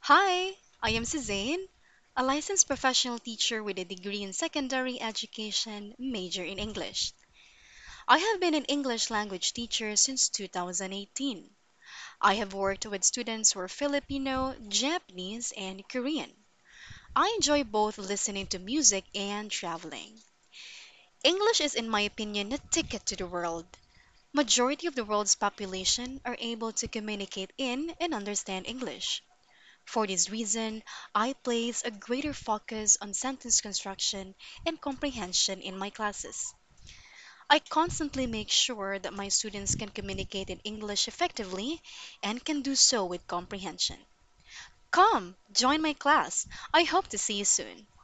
Hi, I am Suzanne, a licensed professional teacher with a degree in secondary education, major in English. I have been an English language teacher since 2018. I have worked with students who are Filipino, Japanese, and Korean. I enjoy both listening to music and traveling. English is, in my opinion, a ticket to the world. Majority of the world's population are able to communicate in and understand English. For this reason, I place a greater focus on sentence construction and comprehension in my classes. I constantly make sure that my students can communicate in English effectively and can do so with comprehension. Come, join my class. I hope to see you soon.